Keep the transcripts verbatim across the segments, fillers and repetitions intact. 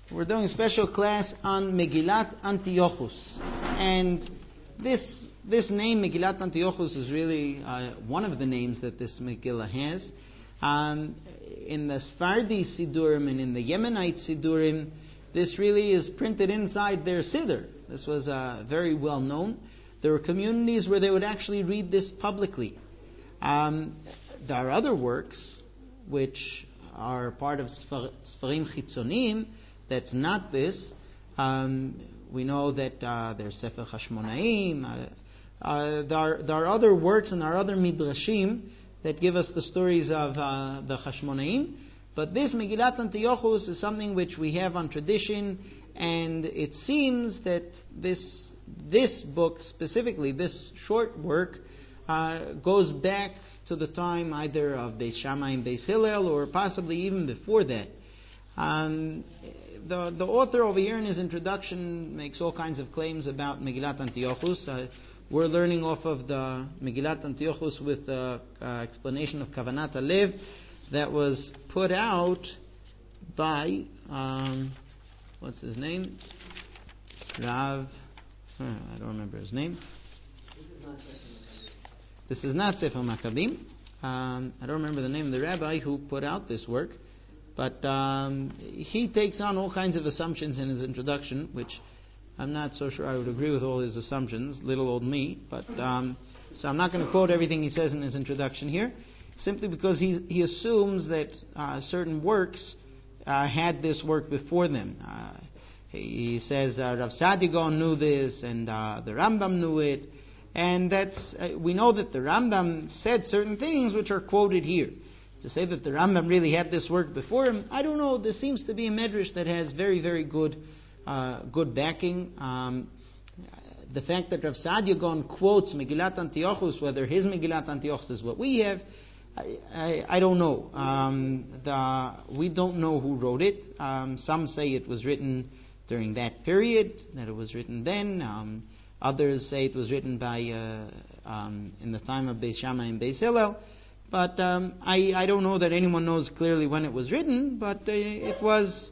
We're doing a special class on Megillat Antiochus. And this this name, Megillat Antiochus, is really uh, one of the names that this Megillah has. Um, in the Sephardi Sidurim and in the Yemenite Sidurim, this really is printed inside their Siddur. This was uh, very well known. There were communities where they would actually read this publicly. Um, there are other works which are part of Sfarim Chitzonim. That's not this. Um, we know that uh, there's Sefer Hashmonaim. Uh, uh, there, are, there are other works and there are other midrashim that give us the stories of uh, the Hashmonaim. But this Megillat Antiochus is something which we have on tradition, and it seems that this this book specifically, this short work, uh, goes back to the time either of Beis Shammai and Beis Hillel, or possibly even before that. Um, the, the author over here in his introduction makes all kinds of claims about Megillat Antiochus. Uh, we're learning off of the Megillat Antiochus with the uh, explanation of Kavanat Alev that was put out by, um, what's his name? Rav, huh, I don't remember his name. This is not Sefer Maccabim. Um, I don't remember the name of the rabbi who put out this work. But um, he takes on all kinds of assumptions in his introduction, which I'm not so sure I would agree with all his assumptions, little old me. But um, so I'm not going to quote everything he says in his introduction here, simply because he he assumes that uh, certain works uh, had this work before them. Uh, he says uh, Rav Saadia Gaon knew this, and uh, the Rambam knew it, and that's uh, we know that the Rambam said certain things which are quoted here. To say that the Rambam really had this work before him, I don't know. This seems to be a medrash that has very, very good, uh, good backing. Um, the fact that Rav Saadia Gaon quotes Megillat Antiochus, whether his Megillat Antiochus is what we have, I, I, I don't know. Um, the, we don't know who wrote it. Um, some say it was written during that period, that it was written then. Um, others say it was written by uh, um, in the time of Beis Shammai and Beis Hillel. But um, I, I don't know that anyone knows clearly when it was written, but uh, it was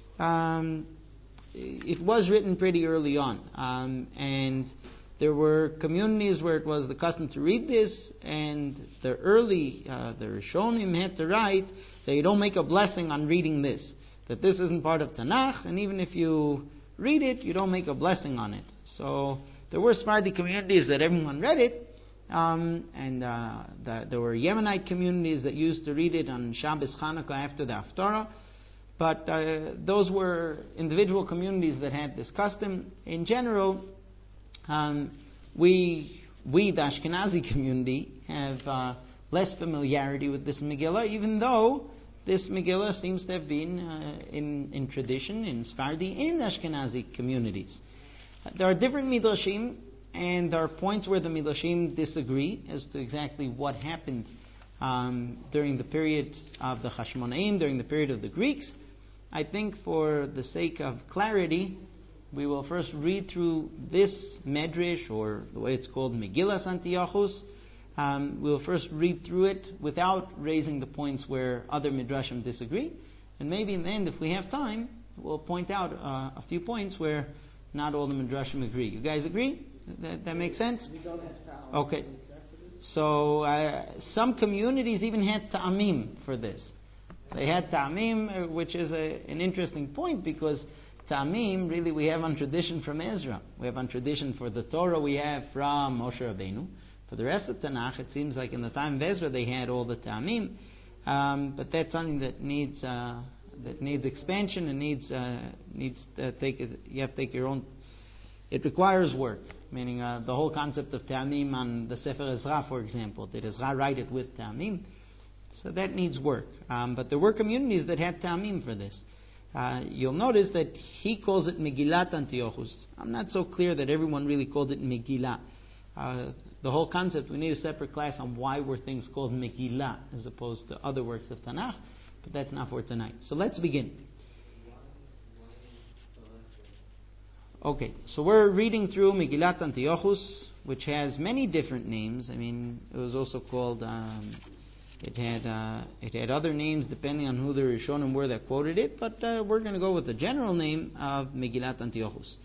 um, it was written pretty early on. Um, and there were communities where it was the custom to read this, and the early, uh, the Rishonim had to write that you don't make a blessing on reading this, that this isn't part of Tanakh, and even if you read it, you don't make a blessing on it. So there were Sephardi communities that everyone read it, Um, and uh, the, there were Yemenite communities that used to read it on Shabbos Chanukah after the Haftarah. But uh, those were individual communities that had this custom. In general, um, we, we, the Ashkenazi community, have uh, less familiarity with this Megillah, even though this Megillah seems to have been uh, in, in tradition in Sephardi and Ashkenazi communities. There are different midrashim, and there are points where the Midrashim disagree as to exactly what happened um, during the period of the Hashmonaim, during the period of the Greeks. I think for the sake of clarity, we will first read through this Medrash, or the way it's called, Megillas Antiochus. Um, we'll first read through it without raising the points where other Midrashim disagree. And maybe in the end, if we have time, we'll point out uh, a few points where not all the Midrashim agree. You guys agree? That, that makes sense? We don't have ta'amim. Okay. So uh, some communities even had ta'amim for this. They had ta'amim, which is a, an interesting point, because ta'amim really we have on tradition from Ezra. We have on tradition for the Torah we have from Moshe Rabbeinu. For the rest of Tanakh, it seems like in the time of Ezra they had all the ta'amim. Um, but that's something that needs uh, that needs expansion and needs uh, needs to take it, you have to take your own. It requires work, meaning uh, the whole concept of ta'amim on the Sefer Ezra, for example. Did Ezra write it with ta'amim? So that needs work. Um, but there were communities that had ta'amim for this. Uh, you'll notice that he calls it Megillat Antiochus. I'm not so clear that everyone really called it Megillah. Uh, the whole concept, we need a separate class on why were things called Megillah as opposed to other works of Tanakh, but that's not for tonight. So let's begin. Okay, so we're reading through Megillat Antiochus, which has many different names. I mean, it was also called, um, It had uh, it had other names depending on who the Rishonim were that quoted it, but uh, we're going to go with the general name of Megillat Antiochus.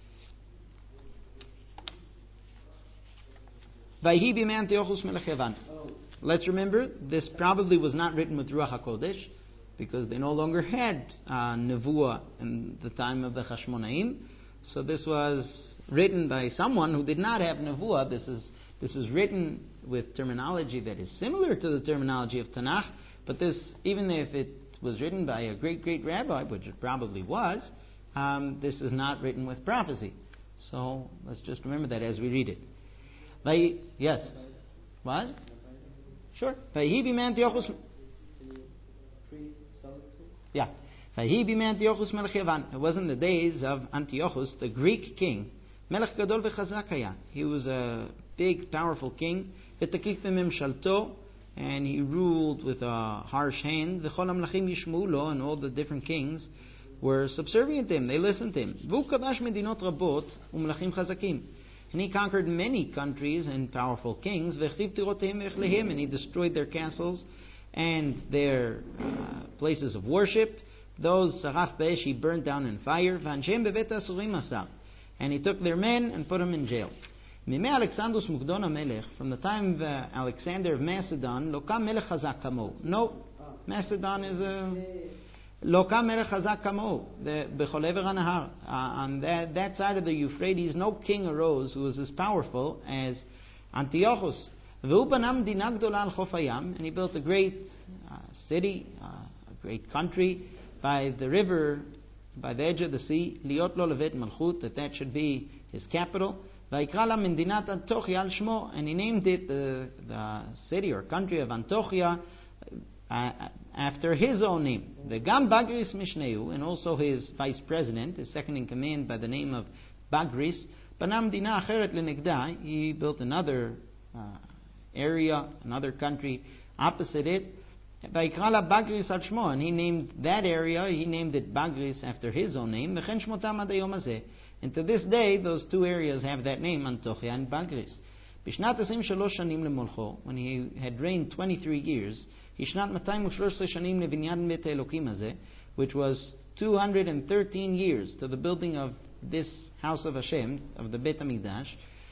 Vayhi b'mei Antiochus melech Yavan. Let's remember, this probably was not written with Ruach HaKodesh, because they no longer had uh, Nevuah in the time of the Chashmonaim. So this was written by someone who did not have Nevuah. This is this is written with terminology that is similar to the terminology of Tanakh, but this, even if it was written by a great, great rabbi, which it probably was, um, this is not written with prophecy. So let's just remember that as we read it. Vai, yes? What? Sure. Vayhi b'mei Antiochus. Yeah. Vayhi b'mei Antiochus melech Yavan. It was in the days of Antiochus, the Greek king. Melech gadol v'chazak haya. He was a big, powerful king. V'takif b'memshalto, and he ruled with a harsh hand. V'chol hamlachim yishma'u lo, and all the different kings were subservient to him. They listened to him. V'hu kadash medinot rabot u'melachim chazakim. And he conquered many countries and powerful kings. V'chtiv tiroteim v'echlehem, and he destroyed their castles and their uh, places of worship. Those saraf be'esh he burned down in fire. V'anshem bevet asurim asar, and he took their men and put them in jail. Mimei Alexandros Mukdon HaMelech, from the time of uh, Alexander of Macedon, Lokam Melech Chazak Kamo. No, Macedon is a Lokam Melech Chazak Kamo, the Bechol Ever HaNahar. On that, that side of the Euphrates, no king arose who was as powerful as Antiochus. V'hu banam dina gdola al Chof Hayam, and he built a great uh, city, uh, a great country by the river, by the edge of the sea, Liot lo levet malchut, that that should be his capital. Vayikra la Mendinat Antiochia al shmo, and he named it the, the city or country of Antiochia uh, after his own name. V'gam Bagris Mishneu, and also his vice president, his second in command by the name of Bagris. Banam dina acheret lenegda, he built another uh, area, another country opposite it. Vayikra la Bagris al shmo, and he named that area, he named it Bagris after his own name. V'chen shmotam ad hayom hazeh. And to this day, those two areas have that name, Antiochia and Bagris. Bishnat asim shalosh shanim lemolcho, when he had reigned twenty-three years, hishnat matayim u'shlosh shanim levinyan bet Elokim hazeh, which was two hundred thirteen years to the building of this house of Hashem, of the Beit HaMikdash.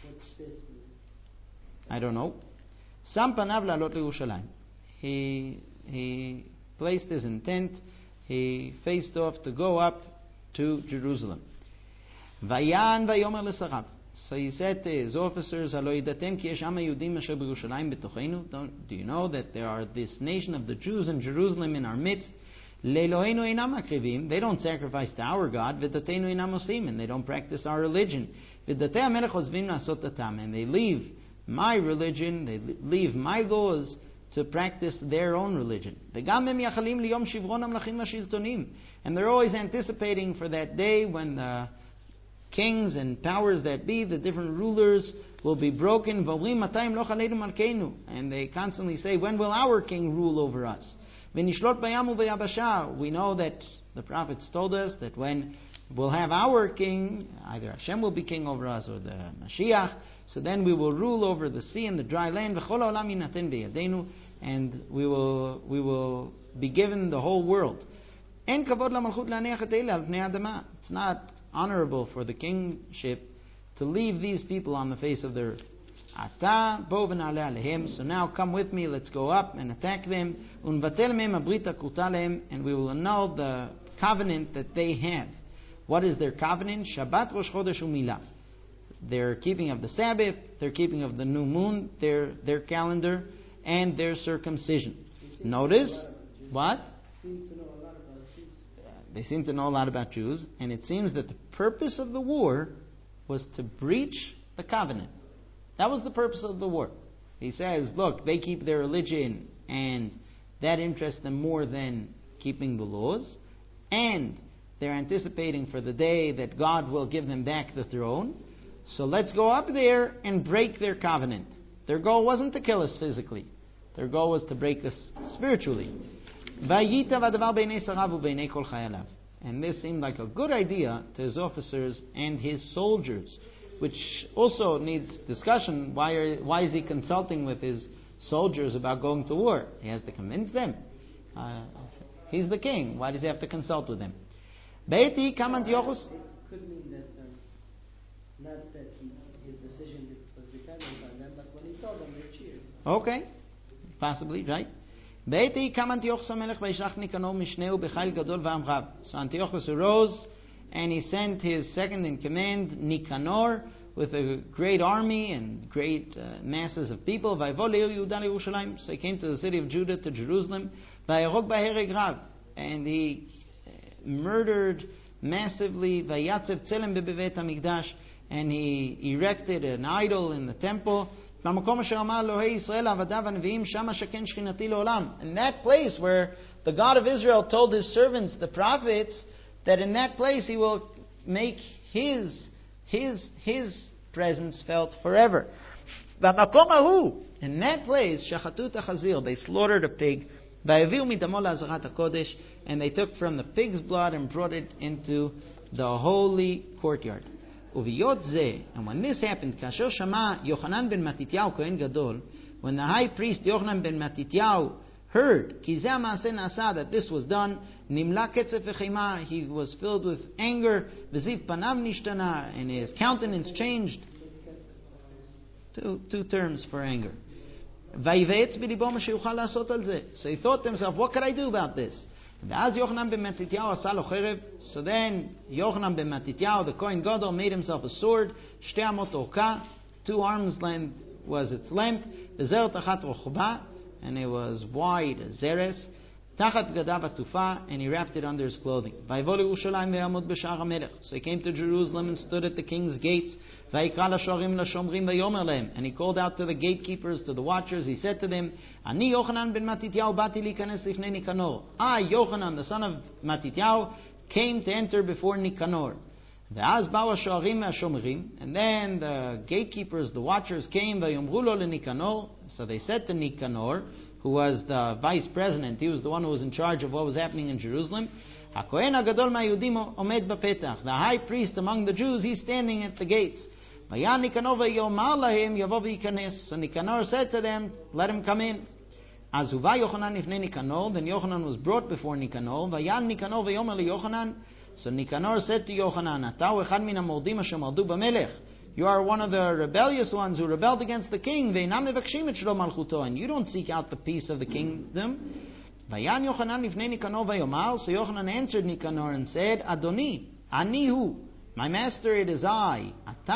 I don't know. Sam panav la'alot leYerushalayim. He he placed his intent. He faced off to go up to Jerusalem. Vayan vayomer l'sarav. So he said to his officers, "Halo yidatem ki yesh am haYehudim asher b'Yerushalayim b'tochenu." Do you know that there are this nation of the Jews in Jerusalem in our midst? Le'Eloheinu einam makrivim. They don't sacrifice to our God. V'dateinu einam osim, and they don't practice our religion. V'datei hamelech ozvim la'asot datam, and they leave my religion, they leave my laws to practice their own religion. V'gam hem yachalim liyom shivron hamlachim hashiltonim, and they're always anticipating for that day when the kings and powers that be, the different rulers, will be broken. And they constantly say, when will our king rule over us? We know that the prophets told us that when we'll have our king, either Hashem will be king over us or the Mashiach, so then we will rule over the sea and the dry land, and we will we will be given the whole world. It's not honorable for the kingship to leave these people on the face of the earth. So now come with me, let's go up and attack them. And we will annul the covenant that they have. What is their covenant? Shabbat, Rosh Chodesh, Umilah. Their keeping of the Sabbath, their keeping of the new moon, their their calendar, and their circumcision. Notice, what? They seem to know a lot about Jews, and it seems that the purpose of the war was to breach the covenant. That was the purpose of the war. He says, look, they keep their religion, and that interests them more than keeping the laws, and they're anticipating for the day that God will give them back the throne. So let's go up there and break their covenant. Their goal wasn't to kill us physically. Their goal was to break us spiritually. And this seemed like a good idea to his officers and his soldiers, which also needs discussion. Why are, why is he consulting with his soldiers about going to war. He has to convince them. Uh, he's the king. Why does he have to consult with them? Beiti kam Antiochus. It could mean that um, not that he, his decision was dependent on them, but when he told them, they cheered. Okay, possibly, right? Beiti kam Antiochus HaMelech vayishlach Nikanor mishneu b'chayil gadol v'amrav. So Antiochus arose and he sent his second in command, Nicanor, with a great army and great uh, masses of people. So he came to the city of Judah, to Jerusalem, and he murdered massively, and he erected an idol in the temple. In that place where the God of Israel told his servants, the prophets, that in that place he will make his his his presence felt forever. In that place, they slaughtered a pig, and they took from the pig's blood and brought it into the holy courtyard. And when this happened, when the high priest Yochanan ben Matityahu heard that this was done, he was filled with anger, and his countenance changed. Two, two terms for anger. So he thought to himself, what could I do about this? So then Yochanan ben Matityahu, the Kohen Gadol, made himself a sword, two arms length was its length, and it was wide as zeres, tachat gadav atufa, and he wrapped it under his clothing. So he came to Jerusalem and stood at the king's gates. And he called out to the gatekeepers, to the watchers. He said to them, Ani Yochanan ben Matityahu bati likanes lifnei Nikanor. I, Yochanan, the son of Matityahu, came to enter before Nikanor. And then the gatekeepers, the watchers came. So they said to Nikanor, who was the vice president, he was the one who was in charge of what was happening in Jerusalem. The high priest among the Jews, he's standing at the gates. So Nikanor said to them, let him come in. Then Yochanan was brought before Nikanor. So Nikanor said to Yochanan, you are one of the rebellious ones who rebelled against the king, and you don't seek out the peace of the kingdom. So Yochanan answered Nikanor and said, Adoni, Anihu, my master, it is I.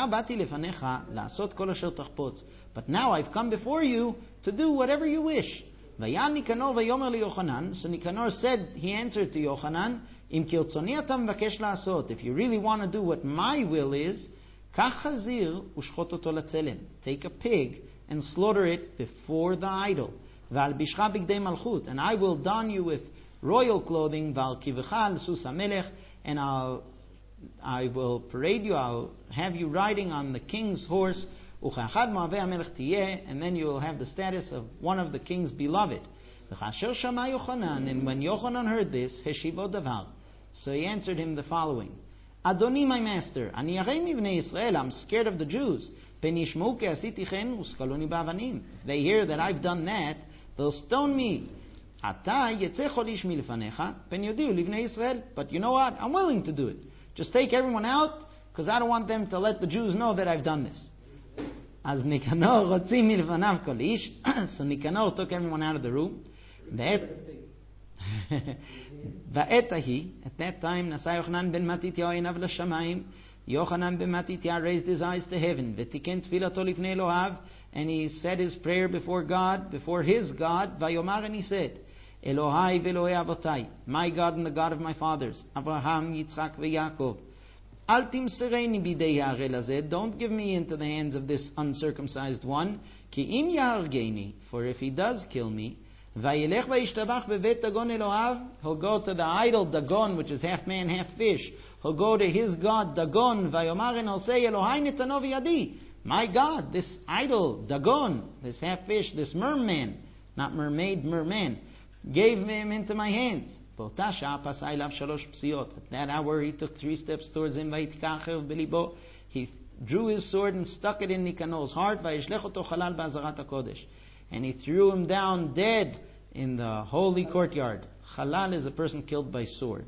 But now I've come before you to do whatever you wish. So Nikanor said, he answered to Yochanan, if you really want to do what my will is, take a pig and slaughter it before the idol. And I will don you with royal clothing, and I'll I will parade you, I'll have you riding on the king's horse, and then you will have the status of one of the king's beloved. And when Yochanan heard this, so he answered him the following: Adoni, my master, I'm scared of the Jews. If they hear that I've done that, they'll stone me. But you know what? I'm willing to do it. Just take everyone out, because I don't want them to let the Jews know that I've done this. As Nikanor, so Nikanor took everyone out of the room. At that time, Yochanan ben Matityahu Yochanan ben Matityahu raised his eyes to heaven, and he said his prayer before God, before his God, Vayomar, and he said, Elohai ve'Elohei avotai, my God and the God of my fathers, Abraham, Yitzchak, ve'Yaakov. Al timsereni bidei ha'arel hazeh, don't give me into the hands of this uncircumcised one, ki im yahargeni, for if he does kill me, vayelech vayishtabach bevet Dagon Elohav, he'll go to the idol Dagon, which is half man, half fish. He'll go to his God Dagon, vayomar, and he'll say, Elohai netano v'yadi, my God, this idol Dagon, this half fish, this merman, not mermaid, merman, gave him into my hands. At that hour he took three steps towards him. He drew his sword and stuck it in Nikanor's heart. and he threw him down dead in the holy courtyard. Halal is a person killed by sword.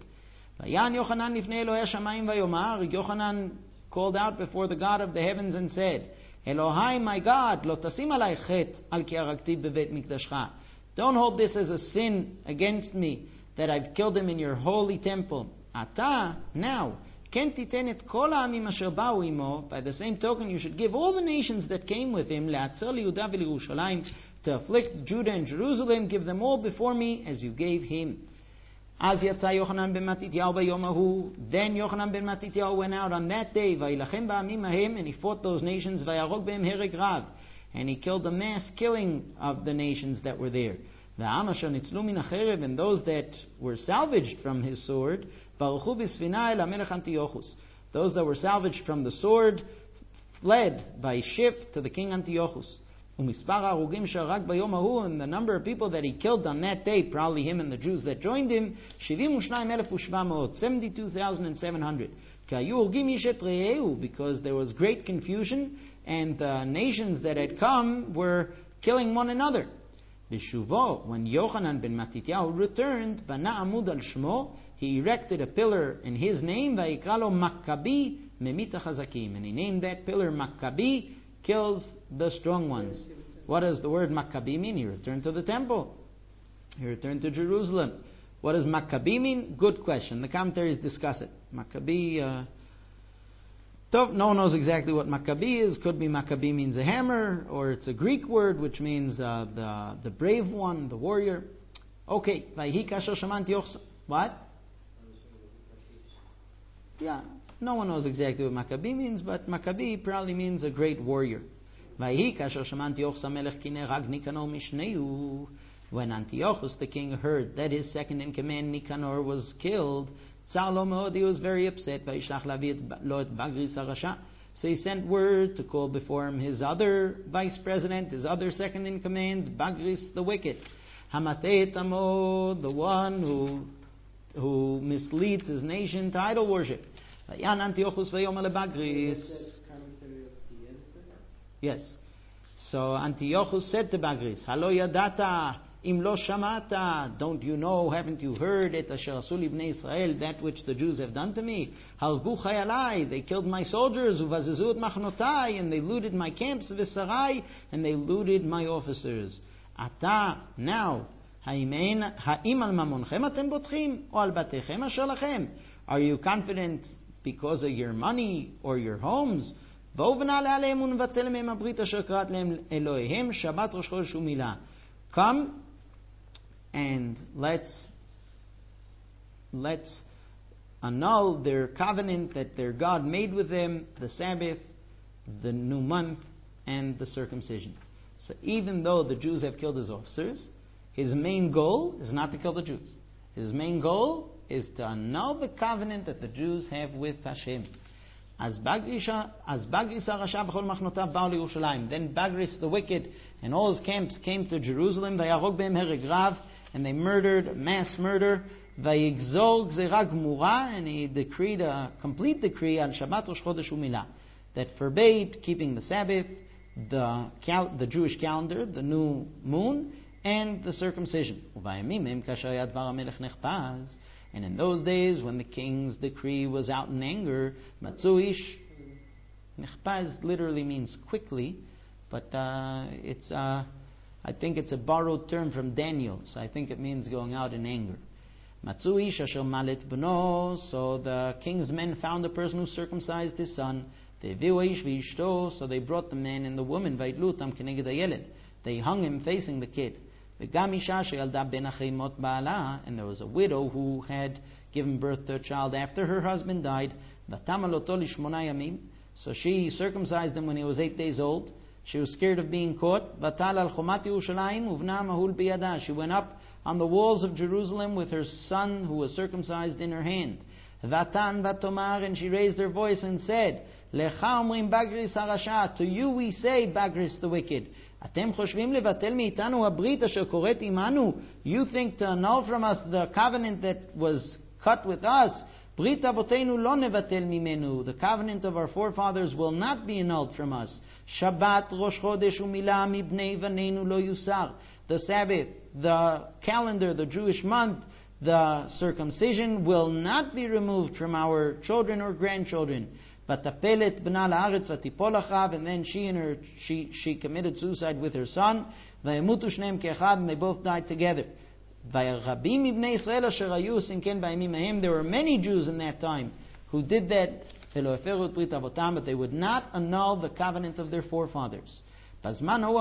Yochanan called out before the God of the heavens and said, Elohai, my God, lo tasim alai chet al ki harakti bevet mikdashcha. Don't hold this as a sin against me, that I've killed him in your holy temple. Ata, now, ken titen et kol ha'amim asher ba'u imo. By the same token, you should give all the nations that came with him, le'atzer liYehuda ve'Yerushalayim, to afflict Judah and Jerusalem, give them all before me as you gave him. Az yatsa Yochanan ben Matityahu bayom hahu. Then Yochanan ben Matityahu went out on that day, vayilachem ba'amim ahem, and he fought those nations, vayarog behem hereg rav, and he killed the mass killing of the nations that were there. V'am asher nitzlu min hacherev, and those that were salvaged from his sword, baruchu b'sfina el hamelech Antiochus. Those that were salvaged from the sword fled by ship to the king Antiochus. And the number of people that he killed on that day, probably him and the Jews that joined him, seventy-two thousand seven hundred. Because there was great confusion, and the nations that had come were killing one another. When Yochanan ben Matityahu returned, he erected a pillar in his name, and he named that pillar Maccabi, kills the strong ones. What does the word Maccabi mean? He returned to the temple. He returned to Jerusalem. What does Maccabi mean? Good question. The commentaries discuss it. Maccabi, uh, no one knows exactly what Maccabi is. Could be Maccabi means a hammer, or it's a Greek word which means uh, the the brave one, the warrior. Okay. What? Yeah. No one knows exactly what Maccabi means, but Maccabi probably means a great warrior. When Antiochus the king heard that his second in command Nicanor was killed, he was very upset. So he sent word to call before him his other vice president, his other second in command, Bagris the wicked, the one who who misleads his nation to idol worship. Yes. So Antiochus said to Bagris, Halo yadata im lo shamata. Don't you know, haven't you heard it, asher asu libnei Israel, that which the Jews have done to me? Halgu chayalai, they killed my soldiers, uvazizu et machnotai, and they looted my camps, v'sarai, and they looted my officers. Ata, now, ha'im al mamonchem atem botchim, o al batechem asher lachem. Are you confident because of your money or your homes? Come and let's let's annul their covenant that their God made with them, the Sabbath, the new month, and the circumcision. So even though the Jews have killed his officers, his main goal is not to kill the Jews. His main goal is to annul the covenant that the Jews have with Hashem. As Bagris Arasha b'chol machnotav ba'u liYerushalayim. Then Bagris the wicked and all his camps came to Jerusalem. Vayarog behem hereg rav, and they murdered, mass murder. Vayigzor gzera gmura, and he decreed a complete decree on Shabbat Rosh Chodesh Umilah that forbade keeping the Sabbath, the cal- the Jewish calendar, the new moon, and the circumcision. Uvayamim kasher yad dvar hamelech nechpaz. And in those days, when the king's decree was out in anger, matzuish, nechpaz literally means quickly, but uh, it's uh, I think it's a borrowed term from Daniel, so I think it means going out in anger. Matzuish asher malet b'no, so the king's men found a person who circumcised his son. So they brought the man and the woman, vayidlutam keneged hayeled. They hung him facing the kid. And there was a widow who had given birth to a child after her husband died. So she circumcised him when he was eight days old. She was scared of being caught. She went up on the walls of Jerusalem with her son who was circumcised in her hand. And she raised her voice and said, to you we say, Bagris the wicked. You think to annul from us the covenant that was cut with us, Brit Avotenu lo nevatel mimenu. The covenant of our forefathers will not be annulled from us. Shabbat Rosh Chodesh Umilah mibnei vanenu lo yusar. The Sabbath, the calendar, the Jewish month, the circumcision will not be removed from our children or grandchildren. Vatapelet b'na la'aretz vatipol achav, and then she and her she she committed suicide with her son. Vayamutu shneim ke'echad, and they both died together. Vayarabim ibnei Israel asher hayu sinken b'yamim hahem. There were many Jews in that time who did that, but they would not annul the covenant of their forefathers. At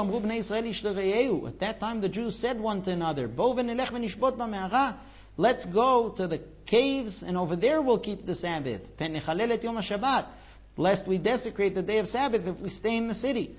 that time the Jews said one to another, let's go to the caves and over there we'll keep the Sabbath, lest we desecrate the day of Sabbath if we stay in the city.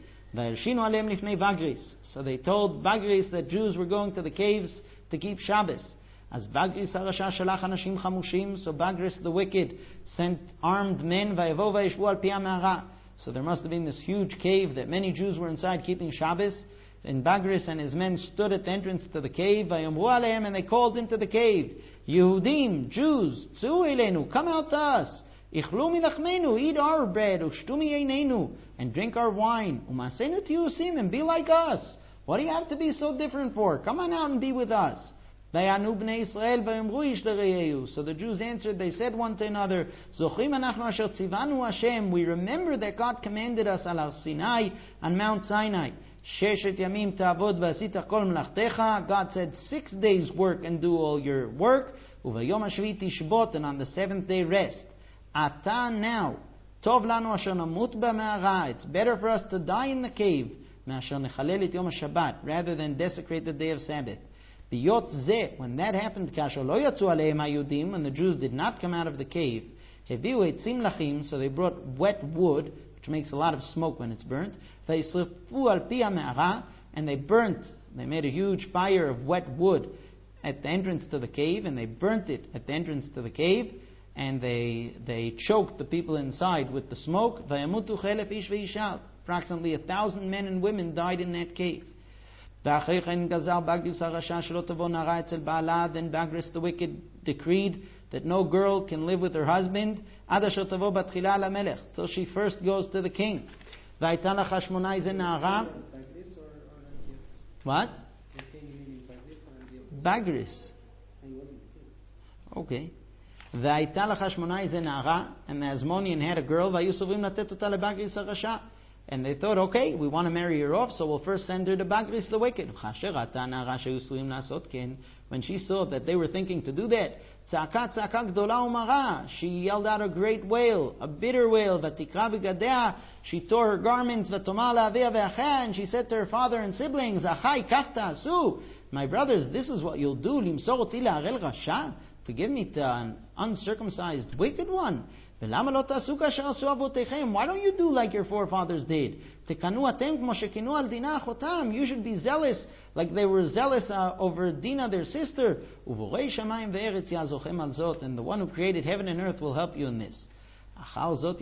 So they told Bagris that Jews were going to the caves to keep Shabbos. As Bagris harasha shalach anashim chamushim, so Bagris the wicked sent armed men vayavo vayishvu al pi ha'me'ara. So there must have been this huge cave that many Jews were inside keeping Shabbos. And Bagris and his men stood at the entrance to the cave, vayamru aleim, and they called into the cave, Yehudim, Jews, tzu elenu, come out to us. Ichlu milachmenu, eat our bread, ushtu miyeinenu, and drink our wine. Umasenu tiyusim, and be like us. What do you have to be so different for? Come on out and be with us. So the Jews answered, they said one to another, we remember that God commanded us al Sinai, on Mount Sinai. God said, six days work and do all your work, and on the seventh day rest. Ata now, it's better for us to die in the cave rather than desecrate the day of Sabbath. When that happened, when the Jews did not come out of the cave, so they brought wet wood, which makes a lot of smoke when it's burnt, and they burnt, they made a huge fire of wet wood at the entrance to the cave, and they burnt it at the entrance to the cave, and they they choked the people inside with the smoke. Approximately a thousand men and women died in that cave. Then Bagris the wicked decreed that no girl can live with her husband till she first goes to the king. What? Bagris. Okay. And the Asmonian had a girl, and they thought, okay, we want to marry her off, so we'll first send her to Bagris the wicked. When she saw that they were thinking to do that, she yelled out a great wail, a bitter wail. She tore her garments, and she said to her father and siblings, my brothers, this is what you'll do, to give me to an uncircumcised wicked one. Why don't you do like your forefathers did? You should be zealous like they were zealous uh, over Dinah, their sister. And the one who created heaven and earth will help you in this. After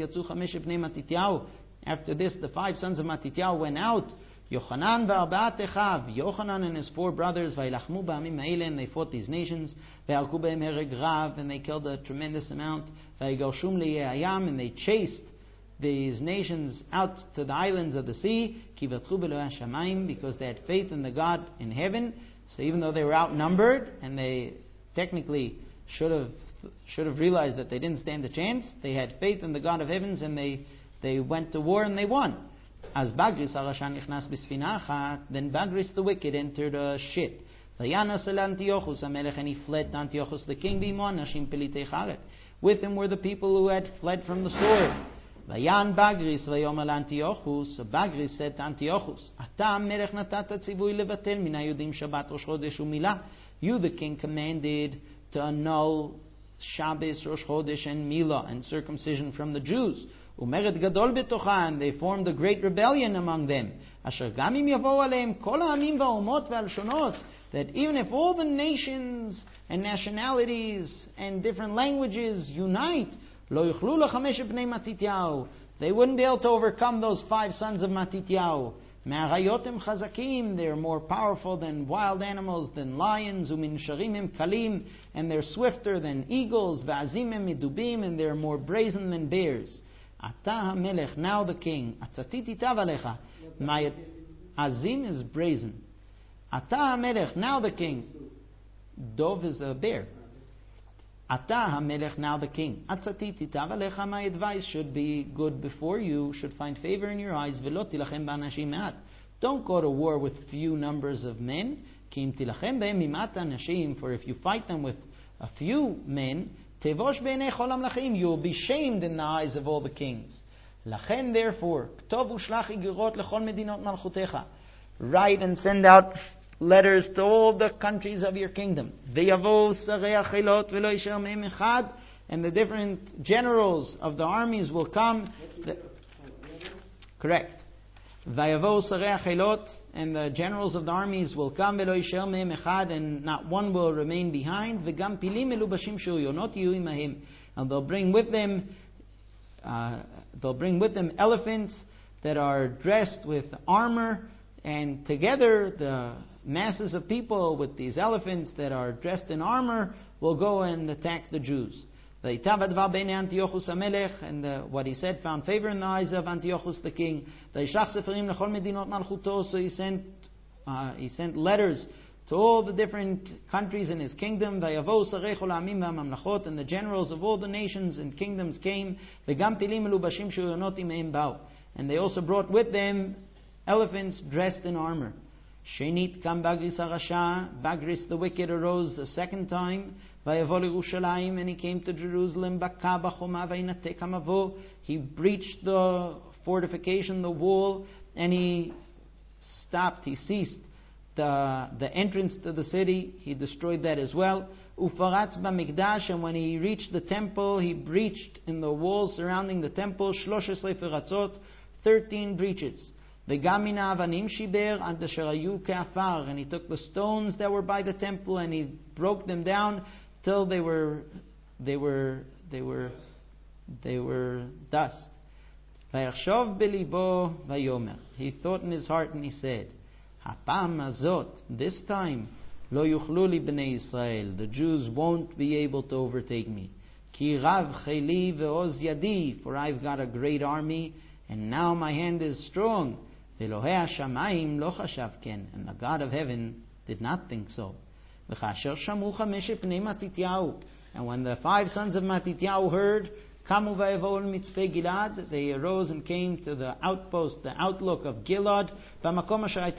this, the five sons of Matityahu went out. Yochanan v'arbaat echav, Yochanan and his four brothers, v'ilachmu ba'amim ha'ele, and they fought these nations, v'alku b'hem hereg rav, and they killed a tremendous amount, v'yigarshum le'yayam, and they chased these nations out to the islands of the sea, ki v'tchu b'Elokei hashamayim, because they had faith in the God in heaven. So even though they were outnumbered, and they technically should have should have realized that they didn't stand a chance, they had faith in the God of heavens, and they, they went to war and they won. As Bagris harasha nichnas b'sfina achat, then Bagris the wicked entered a ship. Vayanas el Antiochus HaMelech, and he fled to Antiochus the king, b'imo nashim pelitei charet. With him were the people who had fled from the sword. Vayan Bagris vayom el Antiochus. So Bagris said to Antiochus, Ata melech natata tzivui levatel min hayudim Shabbat Rosh Chodesh u'Milah. You, the king, commanded to annul Shabbos, Rosh Chodesh, and Milah, and circumcision from the Jews. Umeret gadol betocha, and they formed a great rebellion among them. Asher gamim yavo aleim kol ha'amim va'omot ve'alshonot, that even if all the nations and nationalities and different languages unite, lo yuchlu lachamesh bnei Matityahu, they wouldn't be able to overcome those five sons of Matityahu. Me'arayotem chazakim, they're more powerful than wild animals, than lions. Umin sharimim kalim, and they're swifter than eagles. Ve'azimim midubim, and they're more brazen than bears. Ata hamelech, now the king. Atzatiti tav alecha. My azim is brazen. Ata hamelech, now the king. Dov is a bear. Ata hamelech, now the king. Atzatiti tav alecha, my advice should be good before you, should find favor in your eyes. Velo tilachem ba'anashim me'at. Don't go to war with few numbers of men. Ki im tilachem be'em mimat anashim, for if you fight them with a few men, tevosh be'nei chol hamlachim, you will be shamed in the eyes of all the kings. Lachen, therefore, ktov ushlach igirot lechol medinot malchutecha. Write and send out letters to all the countries of your kingdom. V'yavo sarei achilot v'lo yisher me'em echad, and the different generals of the armies will come. The, correct. V'yavo sarei achilot, and the generals of the armies will come. V'lo yisher me'em echad, and not one will remain behind. V'gam pilim melubashim shuriyonot yiyu imahim, and they'll bring with them, uh, they'll bring with them elephants that are dressed with armor, and together the masses of people with these elephants that are dressed in armor will go and attack the Jews. And the, what he said found favor in the eyes of Antiochus the king. So he sent, uh, he sent letters to all the different countries in his kingdom. And the generals of all the nations and kingdoms came. And they also brought with them elephants dressed in armor. Shenit kam Bagris Arasha, Bagris the wicked arose the second time. Vayavo Yerushalayim, and he came to Jerusalem. Baka b'choma vayinatek hamavo. He breached the fortification, the wall, and he stopped, he ceased the, the entrance to the city. He destroyed that as well. Ufaratz b'mikdash, and when he reached the temple, he breached in the walls surrounding the temple. Shlosh esrei feratzot, thirteen breaches. And he took the stones that were by the temple and he broke them down till they were they were they were they were dust. He thought in his heart and he said, this time lo yuchlu li bnei Israel, the Jews won't be able to overtake me. Ki rav cheli ve'oz yadi, for I've got a great army and now my hand is strong. And the God of heaven did not think so. And when the five sons of Matityahu heard, they arose and came to the outpost, the outlook of Gilad. That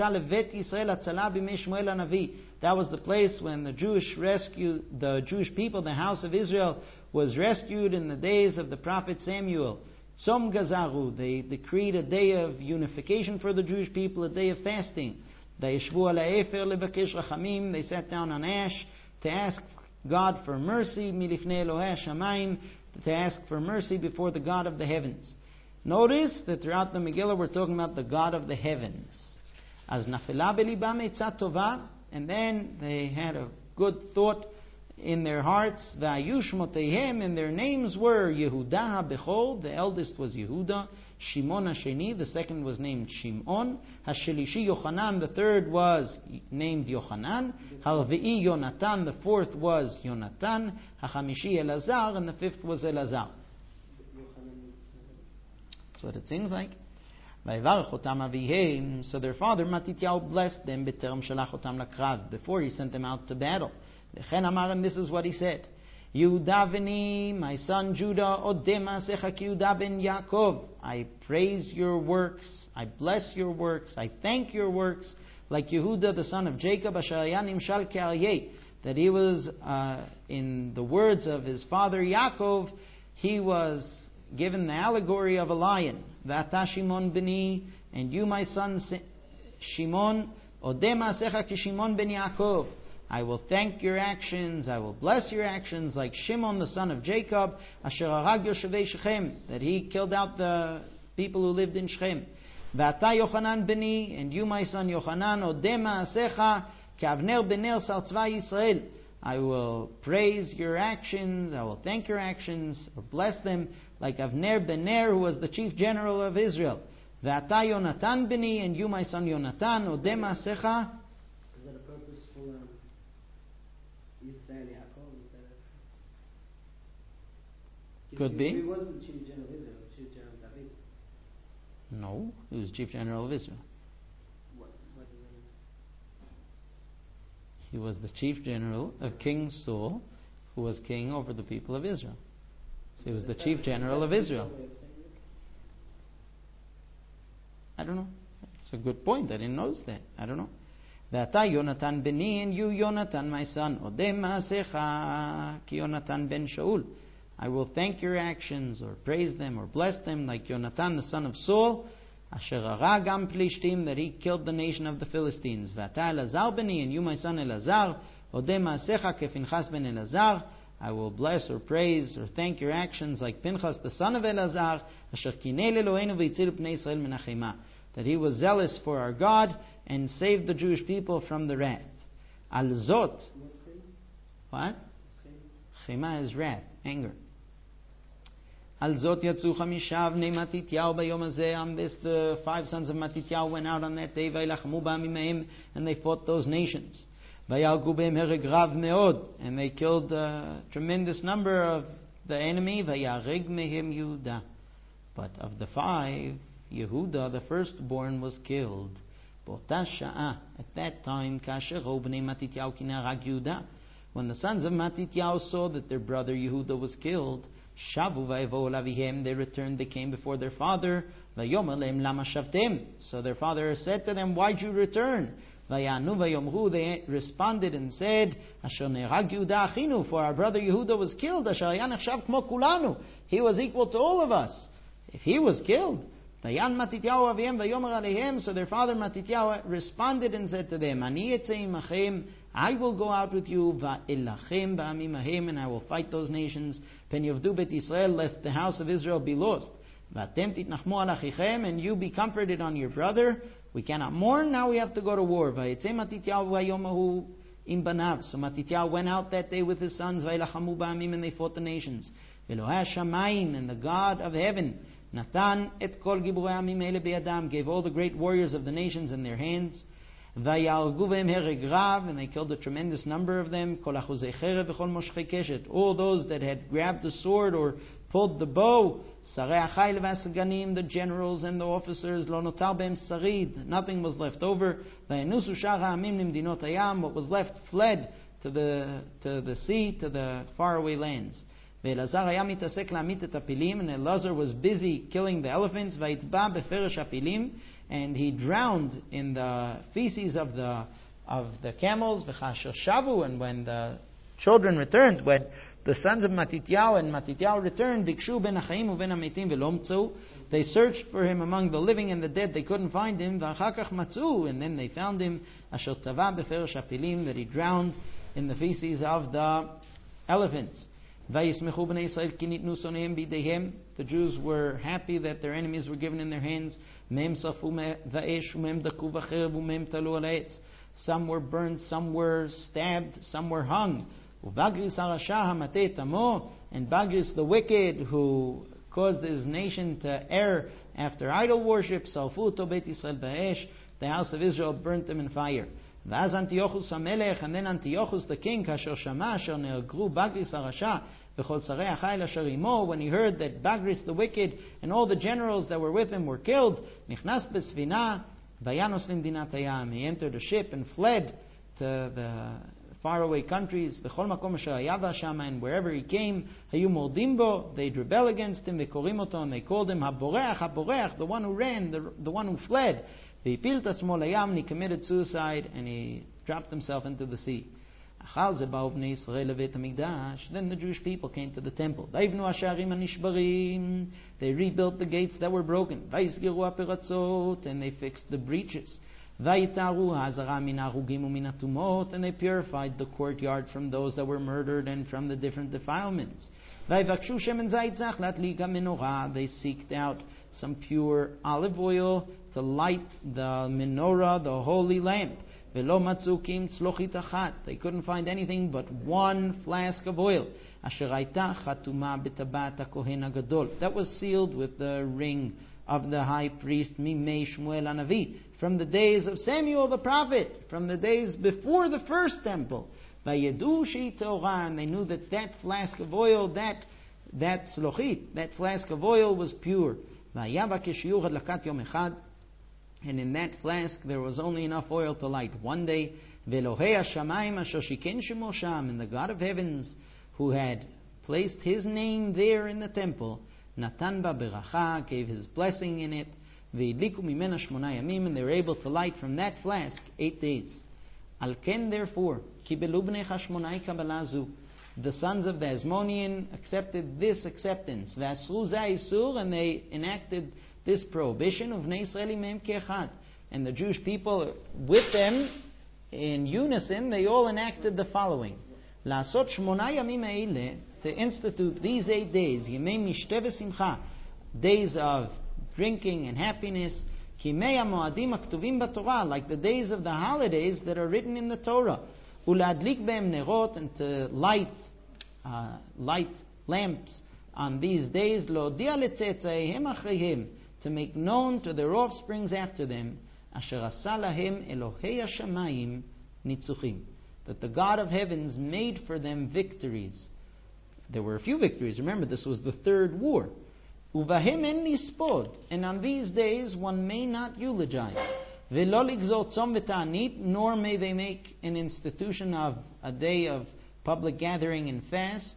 was the place when the Jewish rescue, the Jewish people, the house of Israel, was rescued in the days of the prophet Samuel. Som Gazaru, they decreed a day of unification for the Jewish people, a day of fasting. They sat down on ash to ask God for mercy, to ask for mercy before the God of the heavens. Notice that throughout the Megillah we're talking about the God of the heavens. As nafela belibam etzat tova, and then they had a good thought in their hearts. Va'ayush motehem, and their names were Yehuda HaBechol, the eldest was Yehuda. Shimon HaSheni, the second was named Shimon. HaShelishi Yochanan, the third was named Yochanan. HaLvi'i Yonatan, the fourth was Yonatan. HaChamishi Elazar, and the fifth was Elazar. That's what it seems like. So their father Matityahu blessed them before he sent them out to battle. And this is what he said: Yehudavini, my son Judah, Odema secha ki Yehuda ben Yaakov. I praise your works, I bless your works, I thank your works, like Yehuda the son of Jacob, asher haya nimshal ke'aryeh, that he was, uh, in the words of his father Yaakov, he was given the allegory of a lion. V'ata Shimon beni, and you my son Shimon, Odema secha ki Shimon ben Yaakov. I will thank your actions, I will bless your actions, like Shimon the son of Jacob, asher harag yoshevei Shechem, that he killed out the people who lived in Shechem. V'ata Yochanan beni, and you my son Yochanan, odema asecha k'avner bener sar tzva Yisrael. I will praise your actions, I will thank your actions, or bless them, like Avner ben Ner, who was the chief general of Israel. Ve'ata Yonatan beni, and you my son Yonatan, odeh ma'asecha. Is that a purposeful um, Yisrael Yaakov? Is that a... Could be. He wasn't Chief General of Israel, Chief General David. No, he was chief general of Israel. What, what is it? He was the chief general of King Saul, who was king over the people of Israel. So he was the chief general of Israel. I don't know. It's a good point. I didn't notice that. I don't know. Ve'ata Yonatan beni, and you Yonatan my son. Odeh ma'asecha ki Yonatan ben Shaul. I will thank your actions, or praise them, or bless them, like Yonatan the son of Saul, asher hara gam Plishtim, that he killed the nation of the Philistines. Ve'ata Elazar beni, and you my son Elazar. Odeh ma'asecha ke Pinchas ben Elazar. I will bless or praise or thank your actions like Pinchas the son of Elazar, asher kinei Eloheinu v'yitzil pnei Yisrael min ha'chema, that he was zealous for our God and saved the Jewish people from the wrath. Al zot. What? Chema is wrath, anger. Al zot yatzu chamisha bnei Matityahu bayom hazeh. On this, the five sons of Matityahu went out on that day, vayilachmu ba'am imeim, and they fought those nations. Vayalgu behem hereg rav meod, and they killed a tremendous number of the enemy. Vayareg mehem Yehuda. But of the five, Yehuda, the firstborn, was killed. B'ota sha'ah, at that time, kasher ro bnei Matityahu ki neharag Yehuda, when the sons of Matityahu saw that their brother Yehuda was killed, shavu vayvohu lavihem, they returned, they came before their father. Vayomer lehem lama shavtem, so their father said to them, why'd you return? Vayanu vayomru, they responded and said, asher neharag Yehuda achinu, for our brother Yehuda was killed. Asher haya nechshav kmo kulanu, he was equal to all of us. If he was killed, Vayan Matityahu aviem vayomer alehem, so their father Matityahu responded and said to them, Ani etzei imachem, I will go out with you, va'elachem ba'am imahem, and I will fight those nations, pen yovdu bet Yisrael, lest the house of Israel be lost. Va'atem titnachmu al achichem, and you be comforted on your brother. We cannot mourn, now we have to go to war. Vayetzei Matityahu vayomahu im banav, so Matityahu went out that day with his sons, va'ilachamu ba'amim, and they fought the nations. Velohei hashamayim, and the God of heaven, Natan et kol giburei amim ele beyadam, gave all the great warriors of the nations in their hands. Vayargu behem hereg rav, and they killed a tremendous number of them. Kol achuzei cherev v'chol moshchei keshet, all those that had grabbed the sword or pulled the bow. Sarei achayil v'asaganim, the generals and the officers. Lo notar behem sarid, nothing was left over. Vayanusu shar ha'amim limdinot hayam, what was left fled to the to the sea, to the faraway lands. Ve'elazar haya mitasek la'amit et hapilim, and Elazar was busy killing the elephants. Vayitba beferesh hapilim, and he drowned in the feces of the of the camels. V'chasher shavu, and when the children returned, when the sons of Matityahu and Matityahu returned, bikshu ben hachaim uben hametim ve'lo mtzu, they searched for him among the living and the dead, they couldn't find him. V'achar kach matzu, and then they found him, asher tava beferesh hapilim, that he drowned in the feces of the elephants. The Jews were happy that their enemies were given in their hands. Some were burned, some were stabbed, some were hung. And Bagris the wicked, who caused his nation to err after idol worship, the house of Israel burnt them in fire. ואז אנטיוכוס המלך, and then Antiochus the king, כאשר שמע אשר נהרגו בגריס הרשע וכל שרי החיל אשר עמו, when he heard that Bagris the wicked and all the generals that were with him were killed, נכנס בספינה וינוס למדינת הים, he entered a ship and fled to the faraway countries, בכל מקום אשר היה בה שם, and wherever he came, היו מורדים בו, they'd rebel against him, וקוראים אותו, and they called him הבורח, הבורח, the one who ran, the, the one who fled. He committed suicide and he dropped himself into the sea. Then the Jewish people came to the temple. They rebuilt the gates that were broken. And they fixed the breaches. And they purified the courtyard from those that were murdered and from the different defilements. They seeked out some pure olive oil to light the menorah, the holy lamp. They couldn't find anything but one flask of oil. That was sealed with the ring of the high priest Mimei Shmuel Hanavi, from the days of Samuel the prophet, from the days before the first temple. Vayedu shehi te'ora, and they knew that that flask of oil, that that slochit, that flask of oil was pure. Vayava k'shiyur hadlakat yom echad, and in that flask there was only enough oil to light one day. Velohei hashamayim asher shiken shemo sham, and the God of heavens, who had placed His name there in the temple, Natan ba beracha, gave His blessing in it. Veidliku mimena shmona yamim, and they were able to light from that flask eight days. Al ken, therefore, kibelu bnei Hashmonai kabbalah zu, the sons of the Hasmonean accepted this acceptance. V'asru zeh isur, and they enacted this prohibition of Bnei Yisrael imem ke'echad. And the Jewish people with them, in unison, they all enacted the following. La'asot shmona yamim ha'ile, to institute these eight days, yemei mishteh v'simcha, days of drinking and happiness, kimei ha'moadim ha'ktuvim b'Torah, like the days of the holidays that are written in the Torah. Uladlik be'em nerot, and to light, uh, light lamps on these days, lo'odia le'tzetzaihem achreihim, to make known to their offsprings after them, asher asa lahem Elohei hashamayim nitzuchim, that the God of heavens made for them victories. There were a few victories. Remember, this was the third war. Uvahem en nispod, and on these days one may not eulogize. Velo ligzot tzom v'ta'anit, nor may they make an institution of a day of public gathering and fast,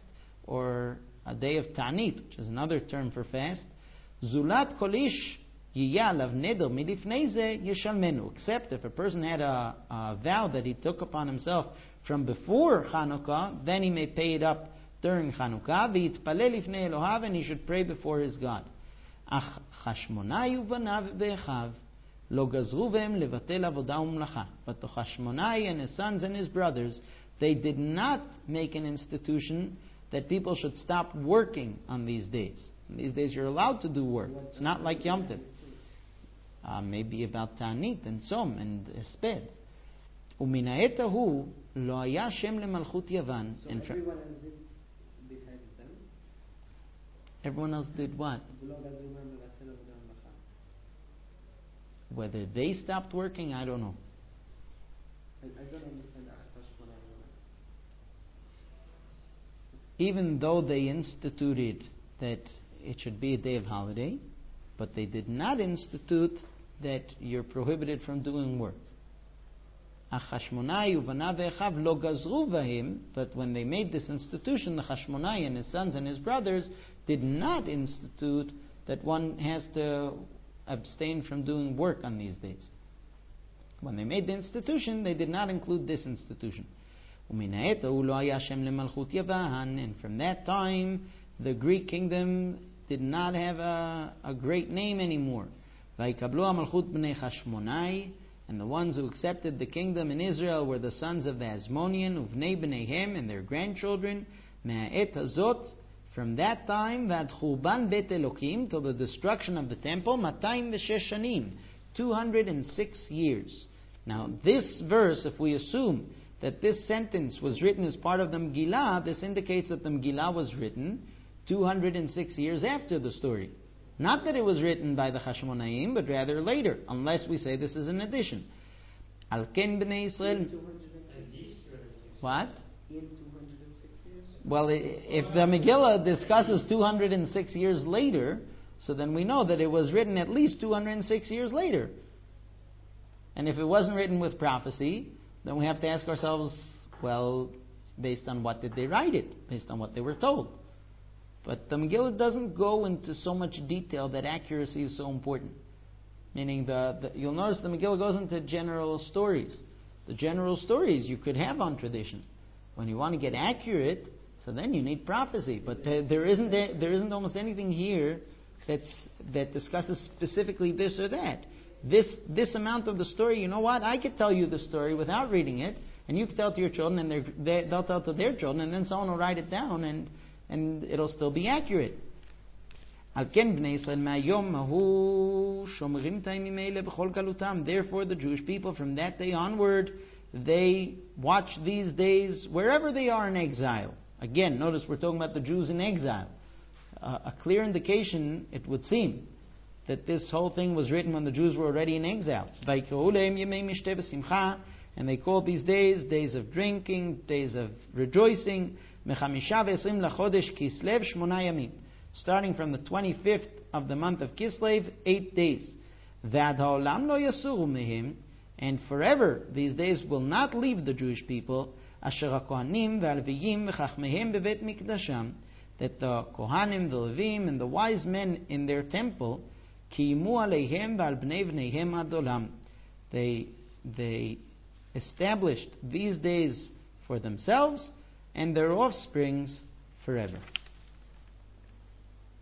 or a day of ta'anit, which is another term for fast. Zulat kolish yiyalav neder milifnei ze yeshalmenu, except if a person had a, a vow that he took upon himself from before Chanukah, then he may pay it up during Chanukah. V'yitpalel lifnei Elohav, and he should pray before his God. Ach Chashmonai uvanav ve'echav lo gazru ve'em levatel avodah u'mlacha. But the Chashmonai and his sons and his brothers, they did not make an institution that people should stop working on these days. On these days you're allowed to do work. It's not like Yom Tov. Uh, maybe about Ta'anit and Tzom and Esped. ומן העת ההוא לא היה שם למלכות יוון. So everyone else did besides them? Everyone else did what? Whether they stopped working, I don't know. I, I don't understand. Even though they instituted that it should be a day of holiday, but they did not institute that you're prohibited from doing work. But when they made this institution, the Chashmonai and his sons and his brothers did not institute that one has to abstain from doing work on these days. When they made the institution, they did not include this institution. And from that time, the Greek kingdom did not have a, a great name anymore. And the ones who accepted the kingdom in Israel were the sons of the Hasmonean, Uvnei Bneihem, and their grandchildren. From that time, Vad Chuban Bet Elokim, till the destruction of the temple, Matayim V'Shesh Shanim, two hundred and six years. Now, this verse, if we assume that this sentence was written as part of the Megillah, this indicates that the Megillah was written two hundred six years after the story. Not that it was written by the Hashmonaim, but rather later, unless we say this is an addition. Al Ken Bnei Yisrael. What? Well, if the Megillah discusses two hundred six years later, so then we know that it was written at least two hundred six years later. And if it wasn't written with prophecy, then we have to ask ourselves, well, based on what did they write it? Based on what they were told. But the Megillah doesn't go into so much detail that accuracy is so important. Meaning, the, the you'll notice the Megillah goes into general stories. The general stories you could have on tradition. When you want to get accurate, so then you need prophecy. But uh, there isn't a, there isn't almost anything here that's that discusses specifically this or that. This this amount of the story, you know what? I could tell you the story without reading it, and you could tell it to your children, and they're, they, they'll tell it to their children, and then someone will write it down, and and it'll still be accurate. Therefore, the Jewish people, from that day onward, they watch these days wherever they are in exile. Again, notice we're talking about the Jews in exile. Uh, a clear indication, it would seem, that this whole thing was written when the Jews were already in exile. And they called these days days of drinking, days of rejoicing. Starting from the twenty-fifth of the month of Kislev, eight days. And forever these days will not leave the Jewish people. That the Kohanim, the Levim, and the wise men in their temple, they they established these days for themselves and their offsprings forever.